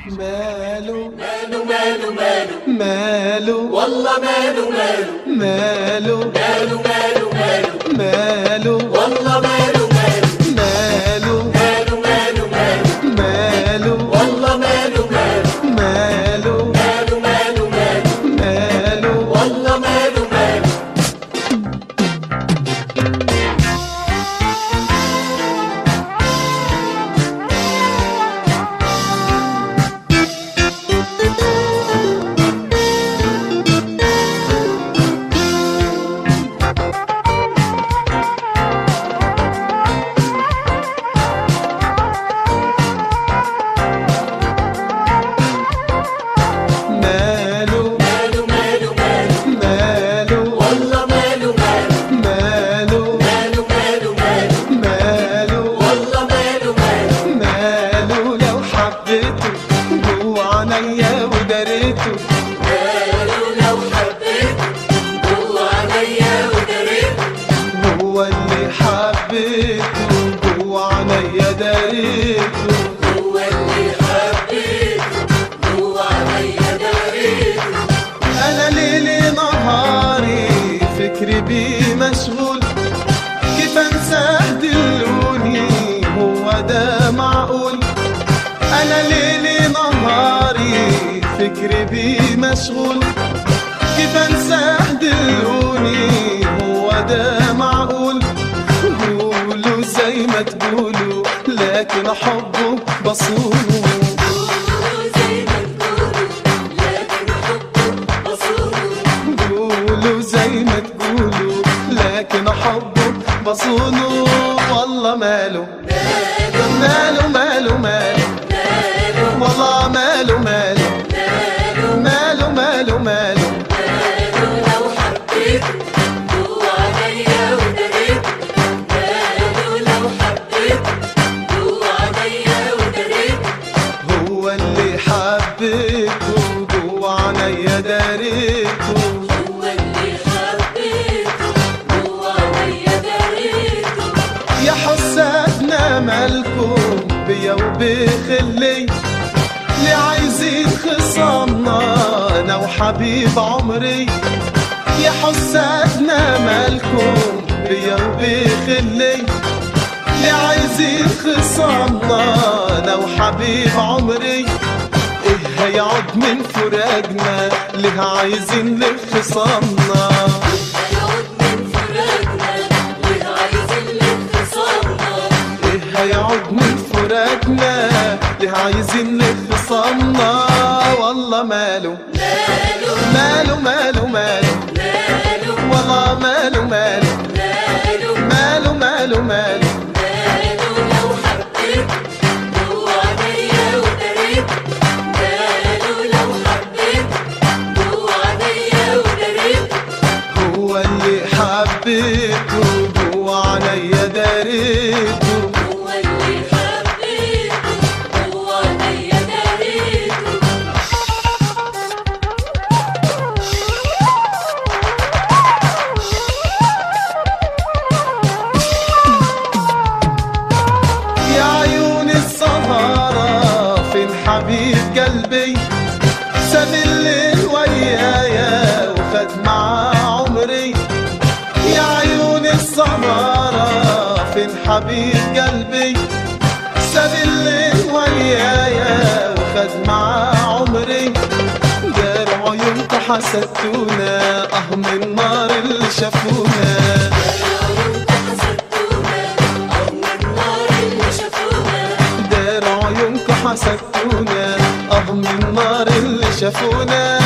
ماله ماله ماله ماله ماله والله ماله ماله ماله ماله ماله ماله ماله والله ماله ماله ماله ماله ماله ماله ماله والله ماله ماله ماله ماله ماله ماله ماله والله ماله ماله ماله ماله ماله ماله ماله والله ماله ماله ماله ماله ماله ماله ماله والله ماله ماله ماله لو حبيته جوا عينيا ودريته ماله لو حبيته جوا عينيا ودريته هو اللي حبيته جوا عينيا دريته هو اللي حبيته جوا عينيا دريته أنا ليلي نهاري فكري بيه مشغول كيف أنساه دلوني هو ده معقول أنا ليلي نهاري فكري بيه مشغول كيف أنساه دلوني هو ده معقول قولوا زي ما تقولوا لكن حبه بصونه زي ما تقولوا لكن حبه بصونه قولوا زي ما تقولوا لكن حبه بصونه والله ماله ماله ماله ماله والله ماله ماله ماله ماله ماله لو حبيته جوا عينيا ودريته ماله لو حبيته جوا عينيا ودريته هو اللي حبيته جوا عينيا داريته هو اللي حبيته جوا عينيا دريته يا حسادنا مالكم بيا وبخلي ليه عايزين خصامنا انا وحبيب عمري يا حسادنا مالكم بيا وبخلي ليه عايزين خصامنا انا وحبيب عمري ايه هيعود من فراقنا ليه عايزين لخصامنا هيعود من فراقنا ليه عايزين لخصامنا ايه هيعود من فراقنا ليه عايزين لخصامنا والله ماله ماله ماله ماله والله ماله ماله ماله ماله ماله لو حبيته جوا عينيا ودريته ماله لو حبيته جوا عينيا ودريته هو اللي حبيته جوا عينيا داريته هو اللي حبيته جوا عينيا دريته يا عيون السهرة فين حبيب قلبي ساب الليل ويايا وخد معاه عمري يا عيون السهرة فين حبيب قلبي ساب الليل ويايا وخد معاه عمري دار عيونكم حسدتونا من النار اللي شافونا دار عيونكم حسدتونا من النار اللي شافونا